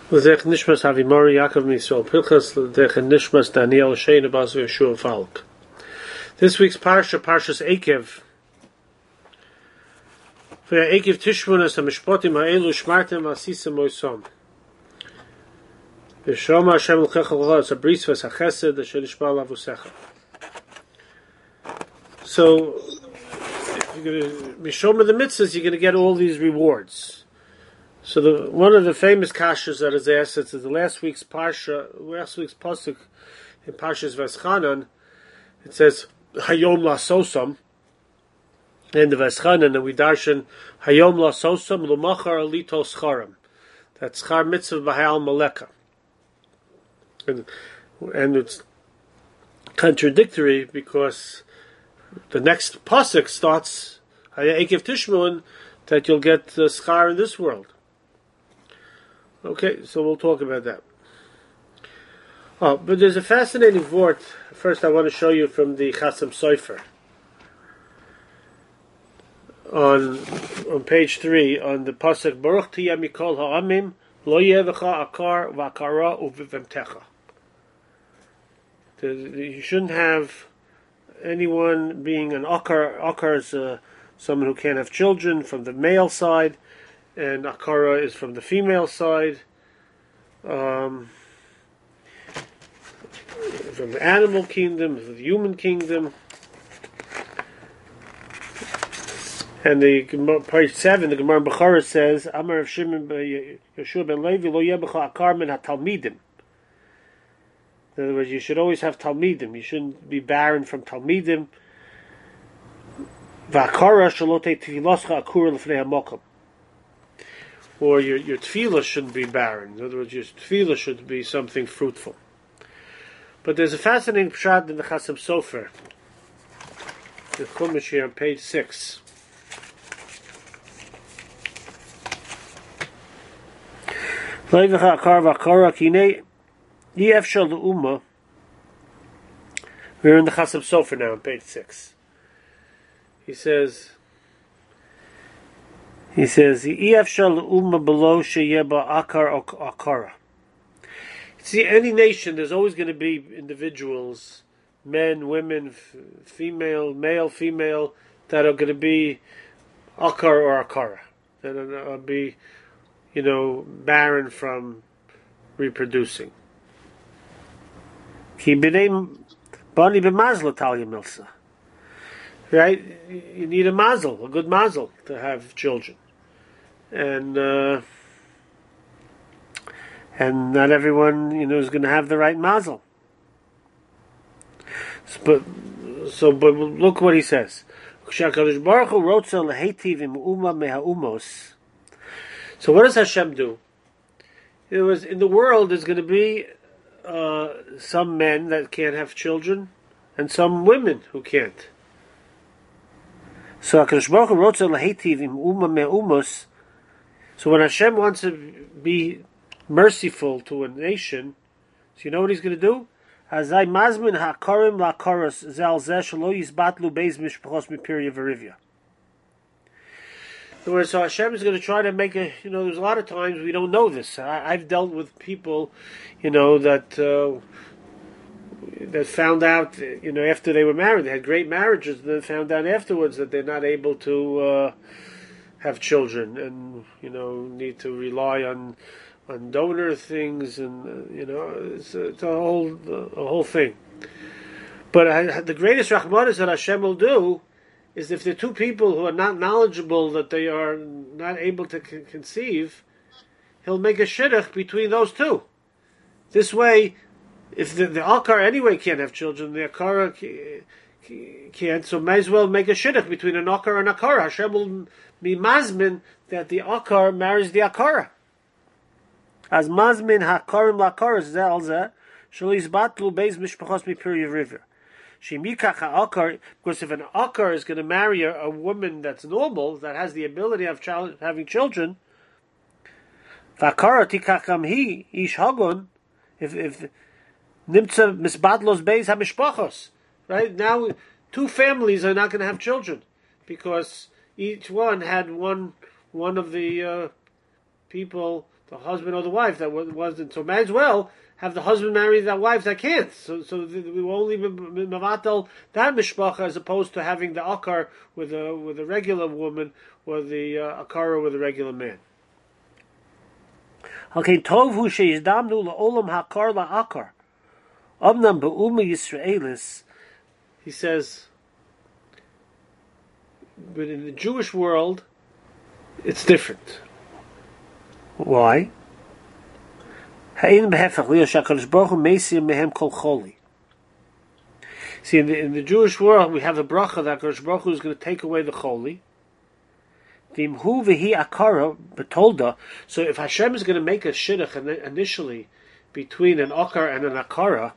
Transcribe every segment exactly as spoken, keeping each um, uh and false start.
L'zech nishmas Havimori Yaakov Misrael Pilchas l'zech nishmas Daniel Sheina Bas Yeshua Falk. This week's parsha, Parshas Eikev. For Eikev Tishvunas HaMishpotim Ha'elu Shmartem Asisa Moisom. V'shoma Hashem l'checha l'cha, it's a bris v'sachesed asher nishma lavusecha. So, if you're going to be Mishoma the mitzvahs, you're going to get all these rewards. So the, one of the famous kashas that is asked, it's the last week's parsha, last week's pasuk in Parshas Veschanan. It says Hayom Lasosam, and the Veschanan, and we darshan Hayom Lasosam L'machar Alito Scharim. That's Schar Mitzvah B'Hayal Maleka, and and it's contradictory because the next pasuk starts Eikev Tishmun that you'll get the schar in this world. Okay, so we'll talk about that. Oh, but there's a fascinating vort. First, I want to show you from the Chasam Sofer on on page three on the pasuk Baruch Tiyeh Mikol Ha'amim Lo Yevecha Akar V'Akara Uvivemtecha. You shouldn't have anyone being an akar. Akar is uh, someone who can't have children from the male side, and akara is from the female side. Um, from the animal kingdom, from the human kingdom. And the page seven, the Gemara in Bechara says, Amar of Shimon Yeshua ben Levi lo yebecha akar min hatalmidim. In other words, you should always have talmidim. You shouldn't be barren from talmidim. V'akara shalote tefiloscha akur l'fnei hamokom. Or your your tefillah shouldn't be barren. In other words, your tefillah should be something fruitful. But there's a fascinating pshat in the Chasam Sofer, the Chumash here on page six. We're in the Chasam Sofer now on page six. He says, he says, see, any nation, there's always going to be individuals, men, women, f- female, male, female, that are going to be akar or akara, that are going to be, you know, barren from reproducing. Right? You need a mazel, a good mazel, to have children. And uh, and not everyone, you know, is going to have the right mazel. So, but so, but look what he says. So what does Hashem do? It was in the world. There's going to be uh, some men that can't have children, and some women who can't. So HaKadosh Baruch Hu rotzel lahitiv im umma me'umos. So when Hashem wants to be merciful to a nation, so you know what He's going to do? Azai mazmin ha'karim la'karos zal zeh shelo yizbatlu beis mishpachos mipirya v'rivya. In other words, so Hashem is going to try to make a, you know, there's a lot of times we don't know this. I, I've dealt with people, you know, that uh, that found out, you know, after they were married, they had great marriages, and then found out afterwards that they're not able to uh, have children, and you know, need to rely on on donor things, and uh, you know, it's, it's a whole a whole thing. But I, the greatest rachmanis that Hashem will do is if the two people who are not knowledgeable that they are not able to con- conceive, He'll make a shidduch between those two. This way, if the, the akar anyway can't have children, the akara can't, so may as well make a shidduch between an akar and akara. Hashem will be mazmin that the akar marries the akara. As mazmin hakarim lakar zel zeh shelo yizbatlu beis mishpachos mipirya v'rivya. Shemikach ha'akar, because if an akar is going to marry a, a woman that's normal, that has the ability of child, having children, v'akara tikacham hi ish hagon, if if nimtza misbatlos beis hamishpachos, right now, two families are not going to have children because each one had one one of the uh, people the husband or the wife that wasn't. So might as well have the husband marry that wife that can't. So so we will only mavatal that mishpacha as opposed to having the akar with a with a regular woman or the uh, akara with a regular man. Okay, tov hu sheyizdamnu la'olam hakar la'akar. Amnam be'uma Yisraelis, he says, but in the Jewish world, it's different. Why? See, in the, in the Jewish world, we have a bracha that Hakadosh Baruch Hu is going to take away the choli. So if Hashem is going to make a shidduch initially between an akar and an akara,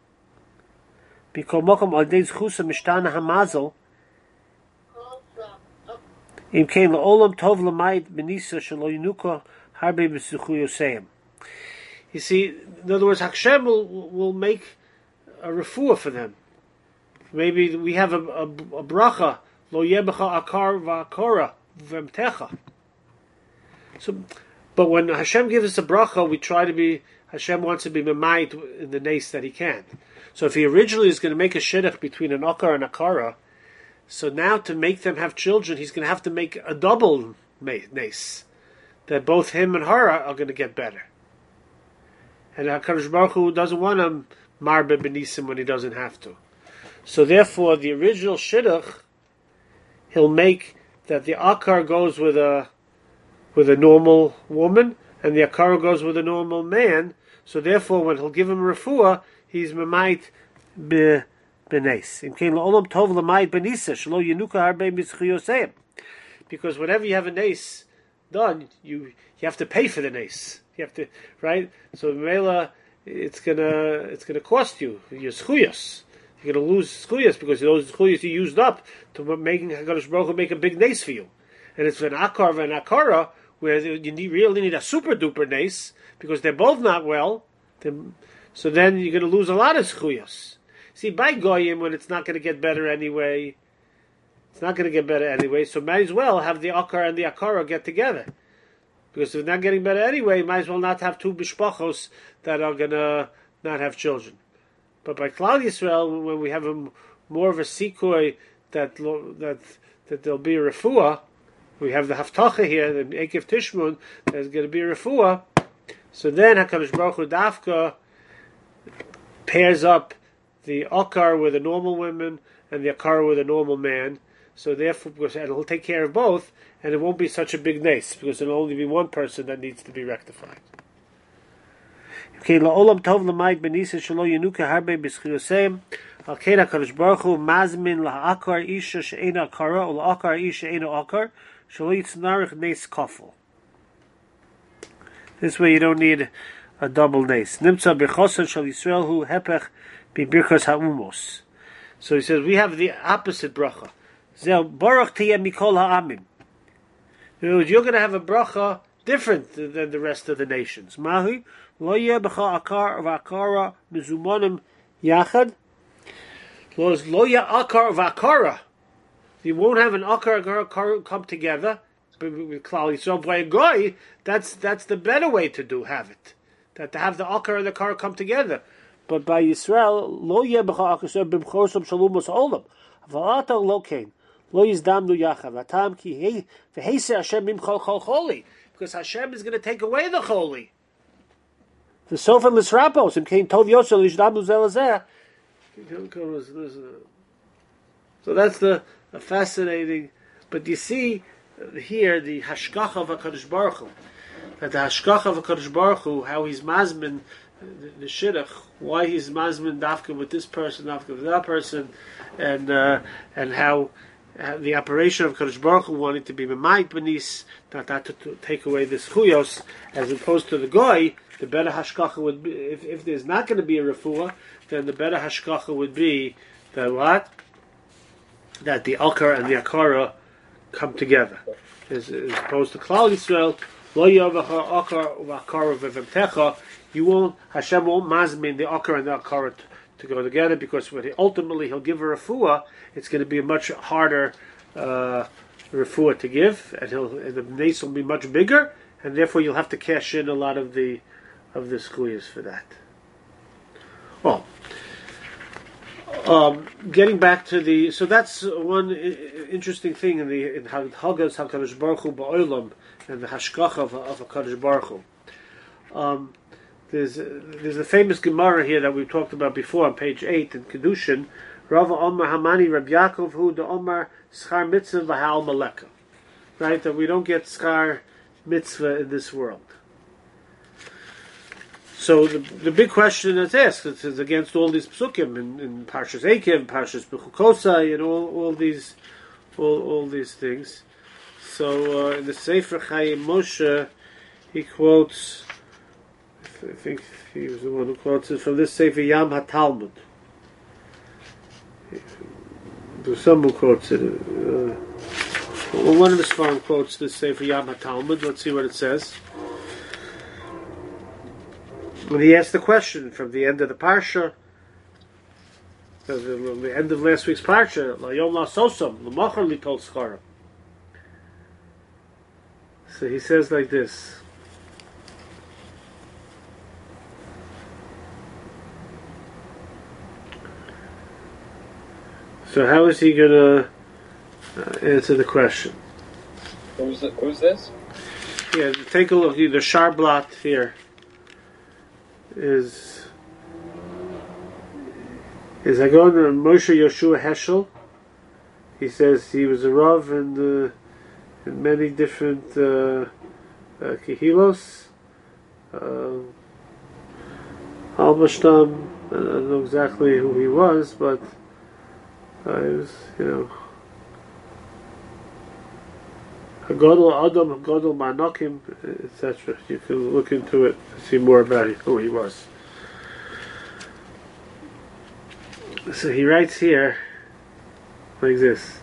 you see, in other words, Hashem will, will make a refuah for them. Maybe we have a, a, a bracha, lo yebecha akar v'akara v'emtecha. So, but when Hashem gives us a bracha, we try to be, Hashem wants to be memayit in the nace that He can. So if He originally is going to make a shidduch between an akar and a akara, so now to make them have children, He's going to have to make a double nace, that both him and her are, are going to get better. And HaKadosh Baruch Hu doesn't want to marbe benisim when He doesn't have to. So therefore, the original shidduch, He'll make that the akar goes with a with a normal woman, and the akara goes with a normal man. So therefore, when He'll give him refuah, he's memayit be benes. Because whenever you have a nace done, you you have to pay for the nace. You have to, right? So Mela, it's gonna it's gonna cost you your schuyas. You're gonna lose schuyas because those schuyas you used up to making Hakadosh Baruch Hu make a big nace for you. And it's an akar and akara where you need, really need a super duper nace because they're both not well. So then you're gonna lose a lot of schuyas. See, by goyim, when it's not gonna get better anyway, it's not gonna get better anyway. So might as well have the akar and the akara get together. Because if they're not getting better anyway, you might as well not have two bishpachos that are going to not have children. But by Klal Yisrael, when we have a, more of a sikoi that that that there'll be a refuah, we have the haftacha here, the Ekev Tishmun, there's going to be a refuah. So then HaKadosh Baruch Hu Dafka pairs up the akar with a normal woman and the akar with a normal man. So therefore, because and He'll take care of both, and it won't be such a big nace because there'll only be one person that needs to be rectified. Okay, la'olam tov l'mayit benisa shelo yenuka harbe b'schiyosem. Al kein HaKadosh Baruch Hu mazmin la'akar isha she'ena akara or la'akar isha she'ena akar shelo yitznarich nace kafel. This way you don't need a double nace. Nimtza b'chosan shel Yisrael hu hepech b'birkas ha'umos. So he says we have the opposite bracha. Zel baruch tiyeh mikol ha'amim. You're going to have a bracha different than the rest of the nations. Mahi lo yeh b'cha akar v'akara mizumonim yachad. Lo yeh akar v'akara. You won't have an akar and akar come together with Klal Yisrael. By a goy, that's that's the better way to do have it. That to have the akar and the akar come together. But by Yisrael, lo yeh b'cha akar b'mchosam shalomos olam. V'ata lo kein. Lo yizdamnu yachav. Atam ki v'heiseh Hashem mimchol chol choli. Because Hashem is going to take away the choli. The sofa lisrapos and kein tov yosel yizdamnu zelazeh. So that's the, the fascinating. But you see here the hashgacha of HaKadosh Baruch Hu. That the hashgacha of HaKadosh Baruch Hu, how he's mazmin the, the shidduch, why he's mazmin dafka with this person, dafka with that person, and uh, and how. Uh, the operation of Kadosh Baruch Hu wanting to be memayit benis, not that to, to take away the schuyos, as opposed to the goy, the better hashkacha would be, if, if there's not going to be a refuah, then the better hashkacha would be that what? That the akar and the akara come together. As, as opposed to Klal Yisrael, lo yavacha akar v'akara v'vemtecha, you won't, Hashem won't mazmin the akar and the akara to, to go together, because when he, ultimately he'll give a refuah, it's going to be a much harder uh, refuah to give, and, he'll, and the nace will be much bigger, and therefore you'll have to cash in a lot of the of the squeeze for that. Well, um, getting back to the so that's one I- interesting thing in the in Hagas Hakadosh Baruch Hu Ba'olam and the Hashgacha of, of Hakadosh Baruch Hu. Um, there's there's a famous Gemara here that we talked about before on page eight in Kedushin. Rava Omar Hamani Rab Yaakov Hu the Omar Schar Mitzvah V'Hal Maleka. Right, that we don't get Schar Mitzvah in this world. So the the big question that's asked is, is against all these psukim in, in Parshas Eikev, Parshas Bechukosai, and all, all these all all these things. So uh, in the Sefer Chaim Moshe, he quotes. I think he was the one who quotes it from this Sefer Yam HaTalmud. There's some who quotes it. Uh, well, one of the Sfarim quotes this Sefer Yam HaTalmud. Let's see what it says. When he asked the question from the end of the parsha, the, the, the end of last week's parsha, Layom La Sosam, L'machar Litol Schara. So he says like this. So how is he going to uh, answer the question? Who's, the, who's this? Yeah, take a look. The Sharblat here is is I go to Moshe Yoshua Heschel. He says he was a Rav in, uh, in many different uh, uh, Kehilos. Uh, Halbershtam, I don't know exactly who he was, but Uh, it was, you know, Hagadol Adam, Hagadol Ma'anakim, et cetera. You can look into it to see more about who he was. So he writes here, like this.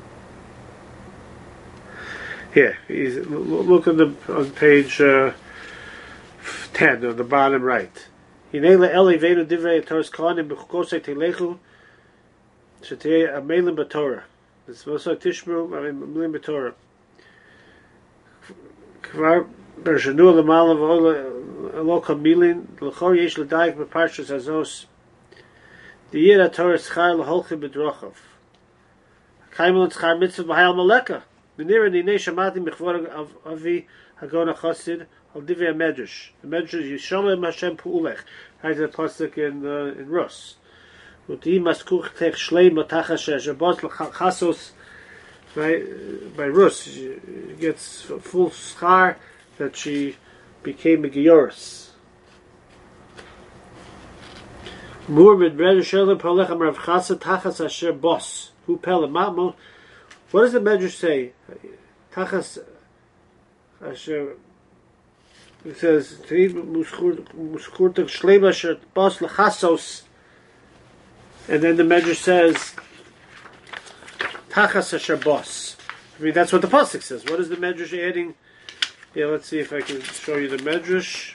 Here, he's, look on the on page uh, ten, on the bottom right. Hinele Eli Venu Divrei Torah's Kohanim B'chukosei Telechu Shetei Amelim B'Torah. It's also Tishmu Amelim B'Torah. Kvar Bershanu L'Malav Olo Kamilin L'Chor Yesh L'Daik B'Parshas Azos D'Yir Torah Schar L'Holchim B'Drochav Kaimel Schar Mitzvah B'Hayal Maleka B'Nira Ninei Shamati B'Chvor Avi Hagona Chosid Al Divrei HaMedrash. The Medrash is Yishomer Hashem Pu'ulech. Right, the pasuk in uh, in Rus. Uti Maskuch Tech Shleim Matachas Shabbat L'Chasos. By by Rus, she gets full schar that she became a Gioris. Murmid Breder Shelem Palechem Rav Chasa Tachas Asher Bos. Who Pele Mamo? What does the Medrash say? Tachas Asher. It says Muskurtek Shleim Asher Bos L'Chasos, and then the Medrash says Tachas Asher Bos. I mean, that's what the pasuk says. What is the Medrash adding? Yeah, let's see if I can show you the Medrash.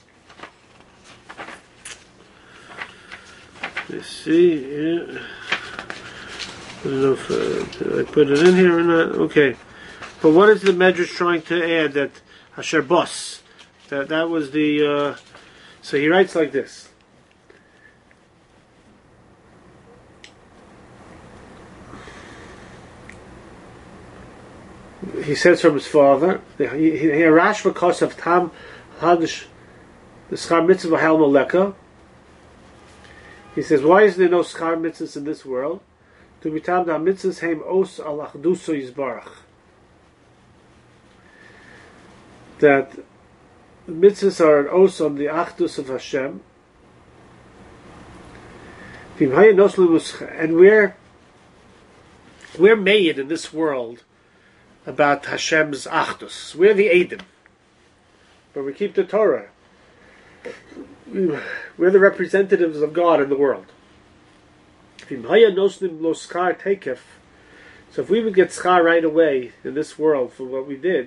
Let's see. Yeah. I don't know if uh, did I put it in here or not. Okay, but what is the Medrash trying to add? That Asher Bos. That that was the. Uh, so he writes like this. He says from his father, he Rash because of Tam Hadish the Schar Mitzvah Hal Maleka. He says, why is there no Schar Mitzvahs in this world? To be Tam da Mitzvahs Heim Os Al Achduso Yisbarach. That mitzvahs are an os on the Achdus of Hashem. And we're we're made in this world about Hashem's Achdus. We're the Eidim, but we keep the Torah. We're the representatives of God in the world. So if we would get schar right away in this world for what we did,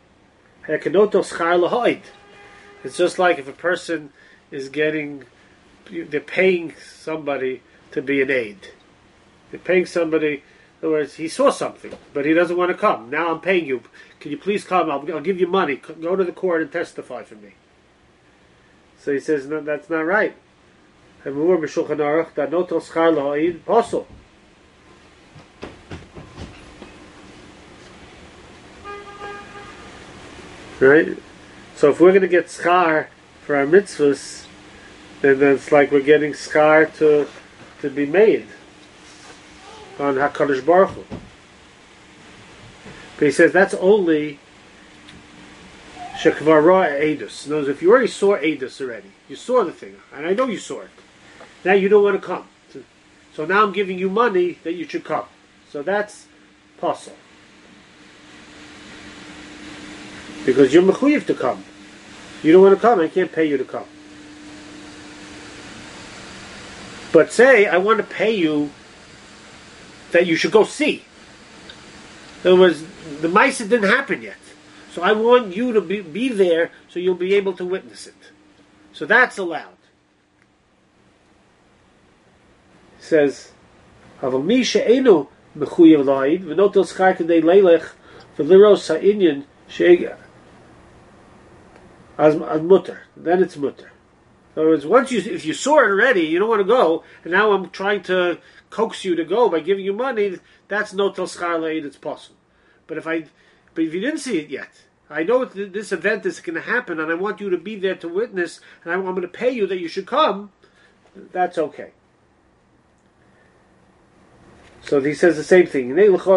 it's just like if a person is getting, they're paying somebody to be an aide. They're paying somebody In other words, he saw something, but he doesn't want to come. Now I'm paying you. Can you please come? I'll, I'll give you money. Go to the court and testify for me. So he says, no, that's not right. Right? So if we're going to get schar for our mitzvahs, then it's like we're getting schar to to be made on HaKadosh Baruch Hu. But he says that's only Shekvar Ra Eidus. In other words, if you already saw Eidus already, you saw the thing, and I know you saw it. Now you don't want to come. So now I'm giving you money that you should come. So that's possible. Because you're mechuyev to come. You don't want to come, I can't pay you to come. But say, I want to pay you that you should go see. In other words, the Maisa didn't happen yet. So I want you to be, be there so you'll be able to witness it. So that's allowed. It says, Aval mi she'enu mechuyev la'id, v'notel schar k'dei leilech, v'liros ha'inyan she'ega. As, as mutter. Then it's mutter. In other words, once you, if you saw it already, you don't want to go, and now I'm trying to coax you to go by giving you money, that's no tel schar la'id, it's possible. But if I, but if you didn't see it yet, I know th- this event is going to happen, and I want you to be there to witness, and I'm going to pay you that you should come, that's okay. So he says the same thing.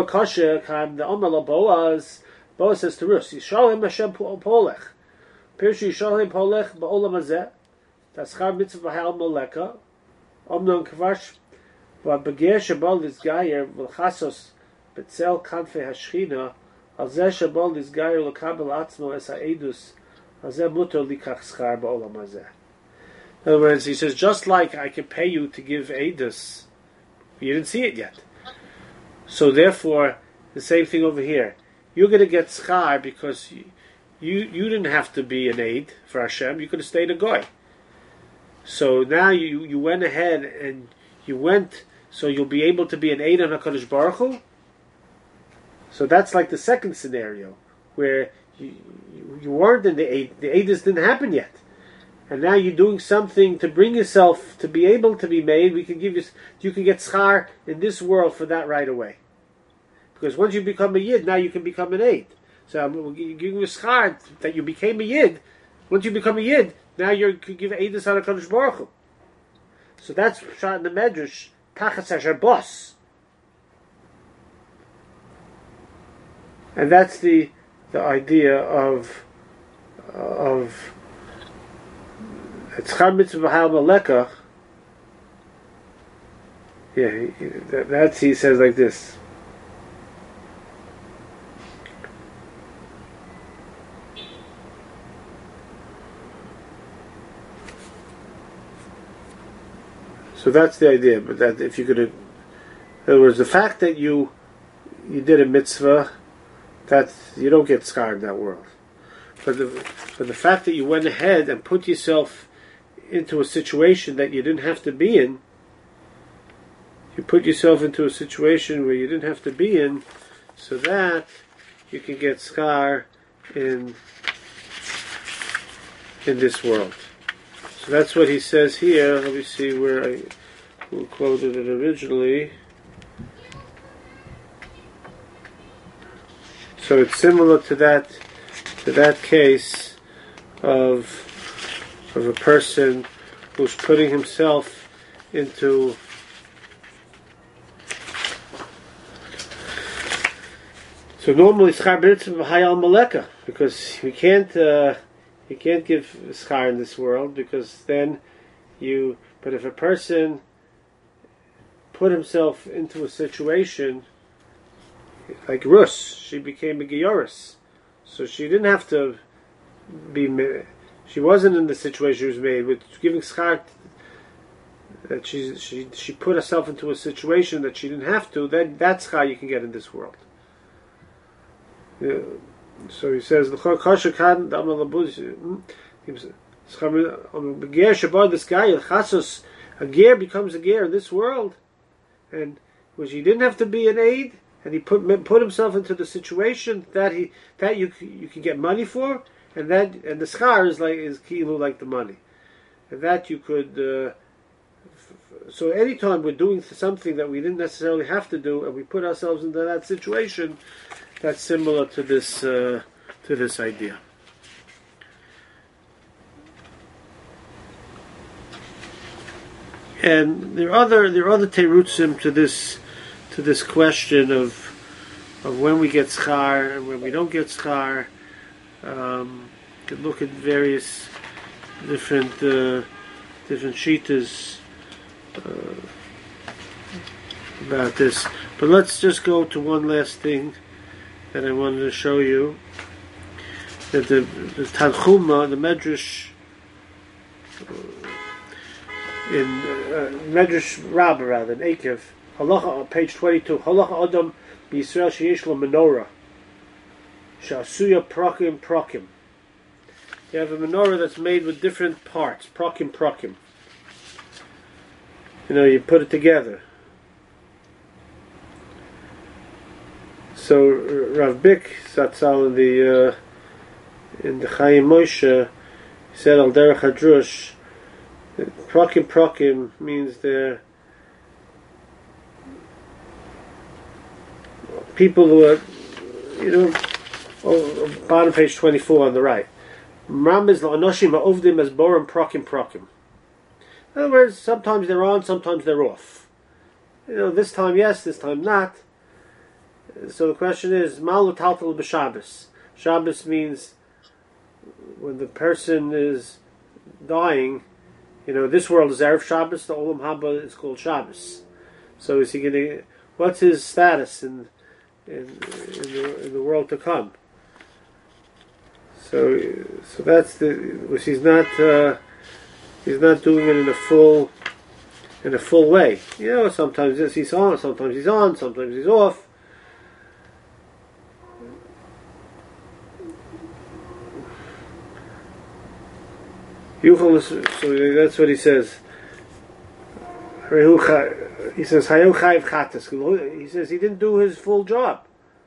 Boaz says to Rus, Yishalem Hashem polech. Pirshu Yishalem polech ba'olam hazeh. Taschar mitzvah b'hal moleka. Omnon kvash v'begeh shabal lizgayer v'lchasos betzel kanfei hashchina. Al zeh shabal lizgayer l'kabel atzmo es ha'edus. Al zeh muter likach schar ba'olam hazeh. In other words, he says, just like I can pay you to give edus, you didn't see it yet. So therefore, the same thing over here. You're going to get schar because you, you you didn't have to be an aid for Hashem. You could have stayed a goy. So now you, you went ahead and you went, so you'll be able to be an aid on HaKadosh Baruch Hu. So that's like the second scenario, where you, you, you weren't in the aid. The aidus didn't happen yet. And now you're doing something to bring yourself to be able to be made. We can give you, you can get schar in this world for that right away. Because once you become a yid, now you can become an aid. So I'm giving you schar that you became a yid. Once you become a yid, now you can give aidus on HaKadosh Baruch Hu. So that's shot in the Medrash, Tachas Asher Bos. And that's the the idea of of Tzchar mitzvah b'hal malekach. Yeah, he, that, that's he says like this. So that's the idea. But that if you could, in other words, the fact that you you did a mitzvah, that you don't get schar in that world. But the but the fact that you went ahead and put yourself into a situation that you didn't have to be in, you put yourself into a situation where you didn't have to be in, so that you can get schar in in this world. So that's what he says here. Let me see where I quoted it originally. So it's similar to that to that case of of a person who's putting himself into so normally schar b'mitzvah hayal maleka, because we can't uh, you can't give schar in this world, because then you. But if a person put himself into a situation like Rus, she became a Gioris, so she didn't have to be. She wasn't in the situation she was made with giving schar. That she she she put herself into a situation that she didn't have to. Then that's schar you can get in this world. Yeah. So he says, "L'chor kasher kan damar labuz." This guy, chasos, a ger becomes a ger in this world, and which he didn't have to be an aid, and he put put himself into the situation that he that you you can get money for, and that and the schar is like is kilu like the money, and that you could. Uh, so anytime we're doing something that we didn't necessarily have to do, and we put ourselves into that situation, that's similar to this uh, to this idea. And there are other there are other terutzim to this to this question of of when we get schar and when we don't get schar. Um, you can look at various different uh, different shitas uh, about this. But let's just go to one last thing that I wanted to show you. That the, the Tanchuma, the Medrash. Uh, in uh, Medrash Rabbah, rather, in Ekev, Halacha, page twenty-two, Halacha Adam Yisrael Sheyesh Lo Menorah Sha'asuya Prokim Prokim. You have a menorah that's made with different parts, Prokim Prokim. You know, you put it together. So Rav Bick Zatzal in the uh, in the Chaim Moshe said Al Derech Hadrush. Prokim prokim means they're people who are, you know, oh, bottom page twenty-four on the right. Rambam la'anoshim ha'ovdim as borim prokim prokim. In other words, sometimes they're on, sometimes they're off. You know, this time yes, this time not. So the question is, malu taltal b'Shabbos. Shabbos means when the person is dying. You know, this world is Erev Shabbos, the Olam Haba is called Shabbos. So is he going to, what's his status in in, in, the, in the world to come? So so that's the, which he's not, uh, he's not doing it in a full, in a full way. You know, sometimes he's on, sometimes he's on, sometimes he's off. So that's what he says. He says, he says he didn't do his full job.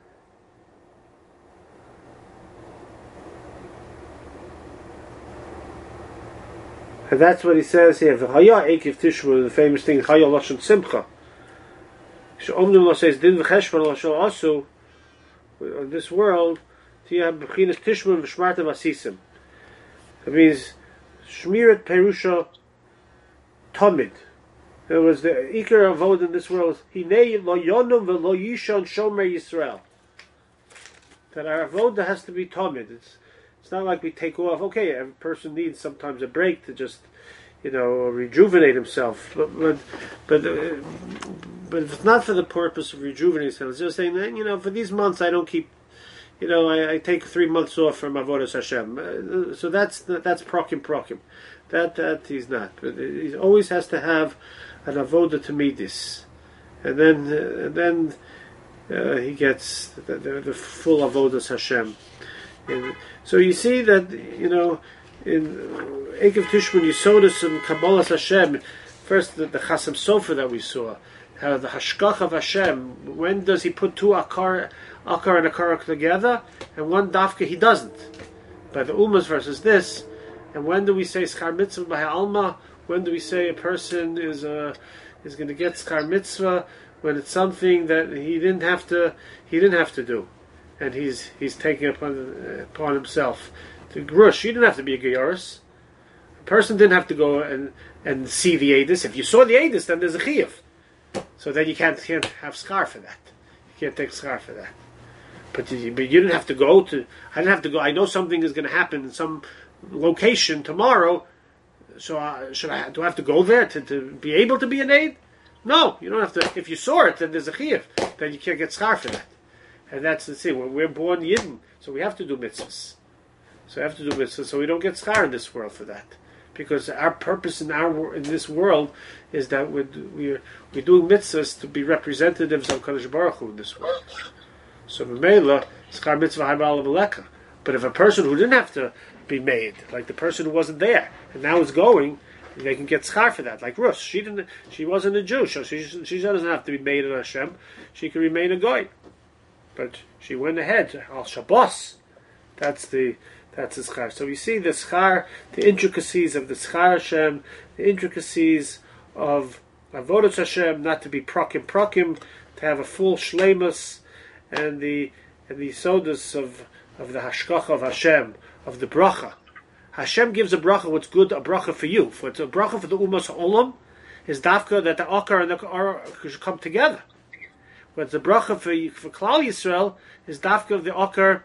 And that's what he says here. The famous thing, Chaya Lashon Simcha. Omnim says, Din v'cheshvan Lashon Asu, in this world, Tiyah B'chinas Tishman v'shmarta v'asisim. It means, Shmirat Perusha Tamid. In other words, the Iker Avod in this world is Hinei lo yonum v'lo yishon shomer Yisrael. That our Avodah has to be Tamid. It's it's not like we take off. Okay, every person needs sometimes a break to just, you know, rejuvenate himself. But but but, uh, but if it's not for the purpose of rejuvenating himself, it's just saying that, you know, for these months I don't keep. You know, I, I take three months off from Avodas Hashem. Uh, so that's that's prokim prokim. That that he's not. But he always has to have an avodah to midis, and then uh, and then uh, he gets the, the, the full avodas Hashem. And so you see that, you know, in Ekev Tishman Yisodus and Kabbalas Hashem. First, the, the Chasam Sofer that we saw, how the Hashkach of Hashem. When does he put two akar? Akar and Akar together, and one dafka he doesn't. By the Umas versus this, and when do we say Schar Mitzvah by Alma? When do we say a person is uh, is going to get Schar Mitzvah when it's something that he didn't have to he didn't have to do, and he's he's taking it upon uh, upon himself. The Grush, you didn't have to be a Geyoris. A person didn't have to go and and see the Edis. If you saw the Edis, then there's a Chiyuv. So then you can't can't have Schar for that. You can't take Schar for that. But you, but you didn't have to go to. I didn't have to go. I know something is going to happen in some location tomorrow. So uh, should I? Do I have to go there to, to be able to be an aid? No, you don't have to. If you saw it, then there's a chiyuv. Then you can't get schar for that. And that's the thing. When we're born yidden, so we have to do mitzvahs. So we have to do mitzvahs. So we don't get schar in this world for that, because our purpose in our in this world is that we're we're, we're doing mitzvahs to be representatives of Kadosh Baruch Hu in this world. So Memela, schar mitzvah haibal But if a person who didn't have to be made, like the person who wasn't there and now is going, they can get schar for that. Like Rus, she didn't, she wasn't a Jew, so she she doesn't have to be made in Hashem. She can remain a goy, but she went ahead al Shabbos. That's the that's the schar. So we see the schar, the intricacies of the schar Hashem, the intricacies of avodas Hashem, not to be prokim prokim, to have a full shleimus, and the and the sodas of of the hashkacha of Hashem, of the bracha. Hashem gives a bracha what's good, a bracha for you. For it's a bracha for the umas olam, is dafka that the akar and the akar should come together. But the bracha for for Klal Yisrael is dafka of the akar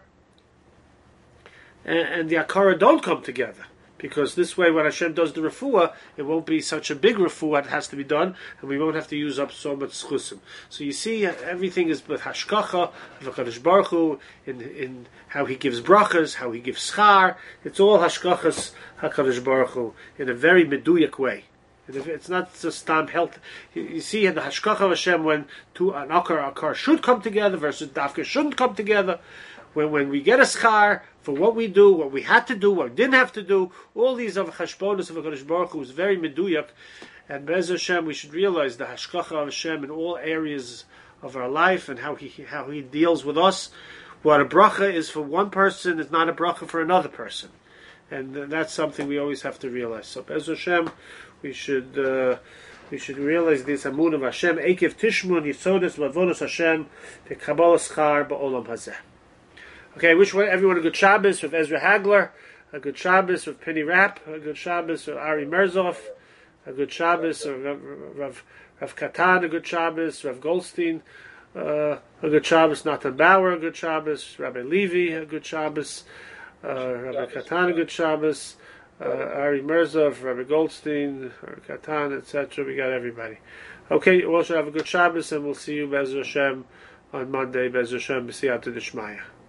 and, and the akara don't come together. Because this way, when Hashem does the refuah, it won't be such a big refuah that has to be done, and we won't have to use up so much schusim. So you see, everything is with hashkacha of HaKadosh Baruch Hu, in, in how He gives brachas, how He gives schar. It's all hashkachas HaKadosh Baruch Hu in a very meduyak way. It's not just tam health. You see in the hashkacha of Hashem when two an akar akar should come together versus dafka shouldn't come together. When when we get a schar for what we do, what we had to do, what we didn't have to do, all these of chashbonos of HaKadosh Baruch Hu is very meduyak, and Be'ez Hashem we should realize the hashkacha of Hashem in all areas of our life and how he how He deals with us. What a bracha is for one person is not a bracha for another person, and that's something we always have to realize. So Be'ez Hashem we should uh, we should realize this amun of Hashem ekev tishmun yisodes v'avonos Hashem v'kabbalah schar ba'olam hazeh. Okay, I wish everyone a good Shabbos with Ezra Hagler, a good Shabbos with Penny Rapp, a good Shabbos with Ari Merzov, a good Shabbos with Rav, Rav, Rav Katan, a good Shabbos, Rav Goldstein, uh, a good Shabbos, Nathan Bauer, a good Shabbos, Rabbi Levi, a good Shabbos, uh, Rabbi Katan, a good Shabbos, uh, Ari Merzov, Rabbi Goldstein, Rabbi Katan, et cetera. We got everybody. Okay, we all should have a good Shabbos, and we'll see you, Be'ez Hashem, on Monday, Be'ez Hashem, B'siyata D'Shmaya.